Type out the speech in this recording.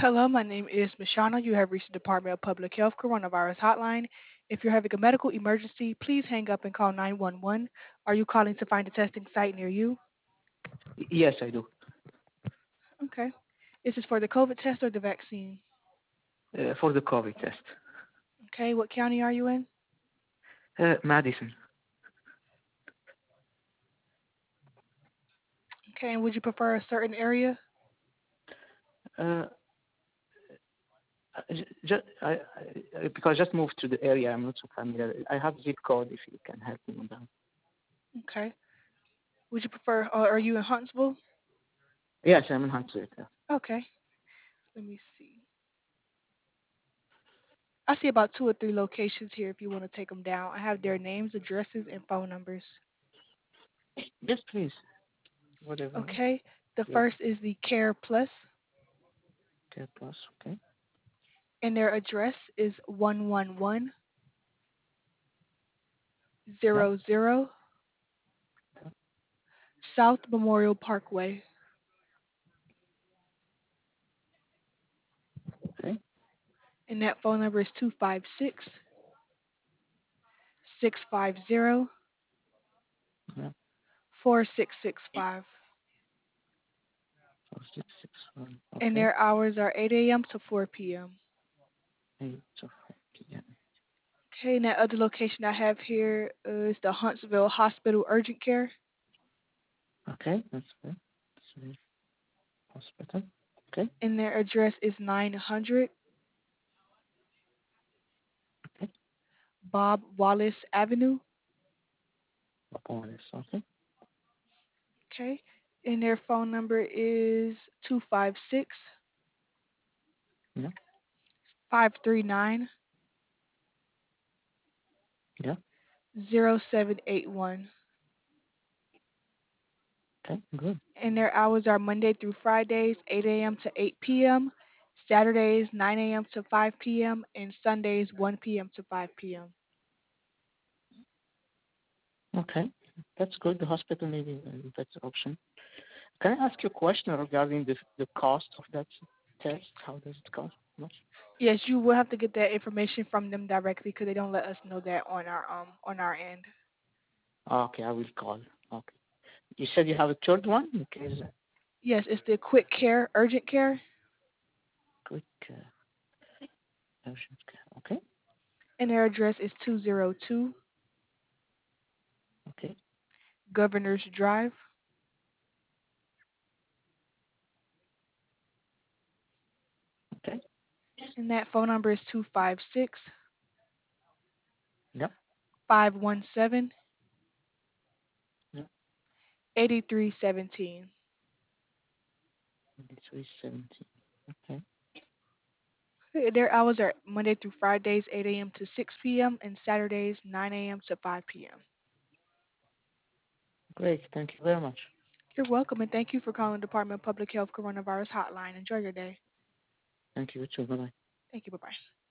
Hello, my name is Mashana. You have reached the Department of Public Health Coronavirus Hotline. If you're having a medical emergency, please hang up and call 911. Are you calling to find a testing site near you? Yes, I do. Okay. Is this for the COVID test or the vaccine? For the COVID test. Okay. What county are you in? Madison. Okay. And would you prefer a certain area? Uh, just, because I just moved to the area, I'm not so familiar. I have zip code if you can help me on that. Okay. Would you prefer, are you in Huntsville? Yes, I'm in Huntsville. Okay. Let me see. I see about two or three locations here if you want to take them down. I have their names, addresses, and phone numbers. Yes, please. Whatever. Okay. The Yeah. first is the Care Plus, Care plus. Okay. and their address is 111 Yeah. 00 Yeah. South Memorial Parkway. Okay. And that phone number is 256-650-4665. Yeah. 4661. And Okay. their hours are 8 a.m. to 4 p.m. 8 p.m. Okay, and that other location I have here is the Huntsville Hospital Urgent Care. Okay. That's good. That's hospital. Okay. And their address is 900 Okay. Bob Wallace Avenue. Police. Okay. Okay. And their phone number is 256 Yeah. 539 Yeah. 0781. Okay. Good. And their hours are Monday through Fridays, 8 a.m. to 8 p.m., Saturdays, 9 a.m. to 5 p.m., and Sundays, 1 p.m. to 5 p.m. Okay. That's good. The hospital maybe that's an option. Can I ask you a question regarding the cost of that test? How does it cost? Much? Yes, you will have to get that information from them directly because they don't let us know that on our end. Okay, I will call. Okay. You said you have a third one? Okay. Yes, it's the Quick Care Urgent Care, Quick urgent care. Okay. and their address is 202 Okay. Governors Drive, Okay. and that phone number is 256 Yep. 517 Yep. 8317. 2317. Okay. Their hours are Monday through Fridays, 8 a.m. to 6 p.m., and Saturdays, 9 a.m. to 5 p.m. Great. Thank you very much. You're welcome, and thank you for calling the Department of Public Health Coronavirus Hotline. Enjoy your day. Thank you too. Bye bye. Thank you. Bye-bye.